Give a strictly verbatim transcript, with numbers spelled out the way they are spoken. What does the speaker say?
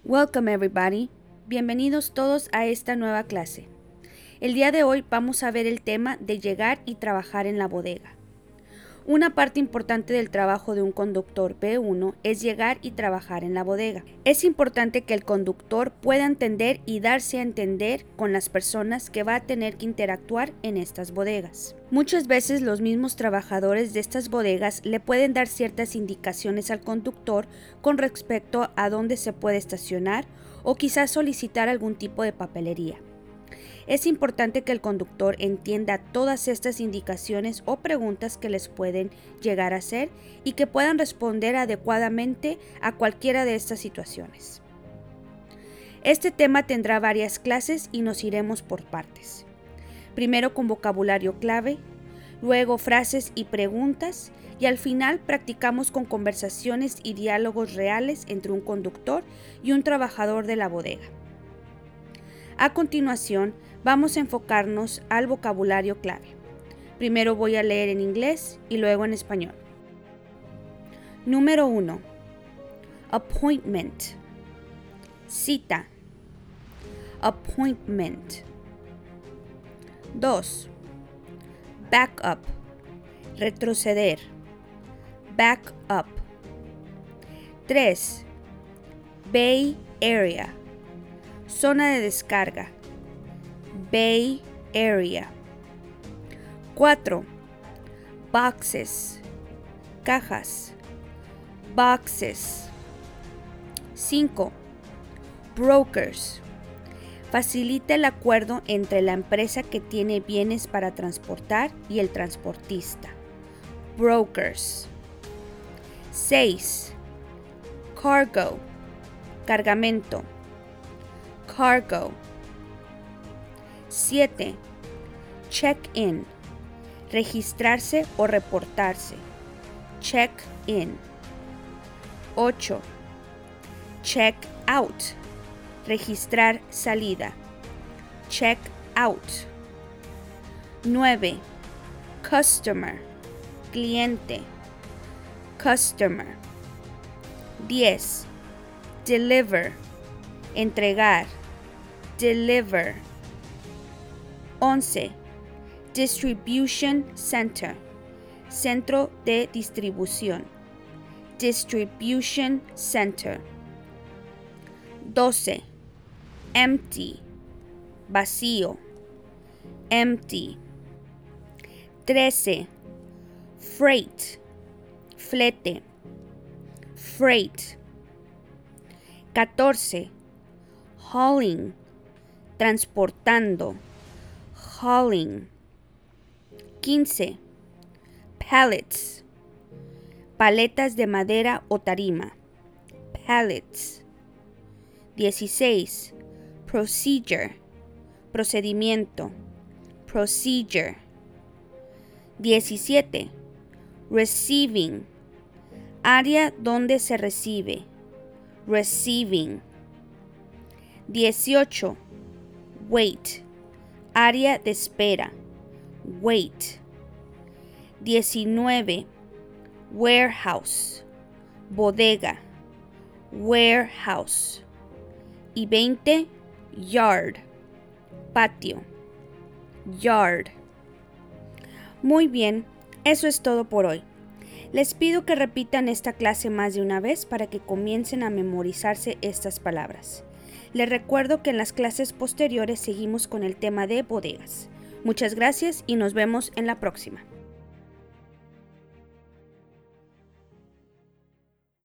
Welcome everybody. Bienvenidos todos a esta nueva clase. El día de hoy vamos a ver el tema de llegar y trabajar en la bodega. Una parte importante del trabajo de un conductor B uno es llegar y trabajar en la bodega. Es importante que el conductor pueda entender y darse a entender con las personas que va a tener que interactuar en estas bodegas. Muchas veces los mismos trabajadores de estas bodegas le pueden dar ciertas indicaciones al conductor con respecto a dónde se puede estacionar o quizás solicitar algún tipo de papelería. Es importante que el conductor entienda todas estas indicaciones o preguntas que les pueden llegar a hacer y que puedan responder adecuadamente a cualquiera de estas situaciones. Este tema tendrá varias clases y nos iremos por partes. Primero con vocabulario clave, luego frases y preguntas y al final practicamos con conversaciones y diálogos reales entre un conductor y un trabajador de la bodega. A continuación, vamos a enfocarnos al vocabulario clave. Primero voy a leer en inglés y luego en español. Número uno. Appointment. Cita. Appointment. dos. Back up. Retroceder. Back up. tres. Bay Area. Zona de descarga. Bay Area. cuatro. Boxes. Cajas. Boxes. cinco. Brokers. Facilita el acuerdo entre la empresa que tiene bienes para transportar y el transportista. Brokers. seis. Cargo. Cargamento. Cargo. siete. Check-in. Registrarse o reportarse. Check-in. ocho. Check-out. Registrar salida. Check-out. nueve. Customer. Cliente. Customer. diez. Deliver. Entregar. Deliver. once. Distribution Center. Centro de distribución. Distribution Center. doce. Empty. Vacío. Empty. trece. Freight. Flete. Freight. catorce. Hauling. Transportando. Hauling. quince. Pallets. Paletas de madera o tarima. Pallets. dieciséis. Procedure. Procedimiento. Procedure. diecisiete. Receiving. Área donde se recibe. Receiving. dieciocho. Wait. Área de espera. Wait. diecinueve. Warehouse. Bodega. Warehouse. Y veinte. Yard. Patio. Yard. Muy bien, eso es todo por hoy. Les pido que repitan esta clase más de una vez para que comiencen a memorizarse estas palabras. Les recuerdo que en las clases posteriores seguimos con el tema de bodegas. Muchas gracias y nos vemos en la próxima.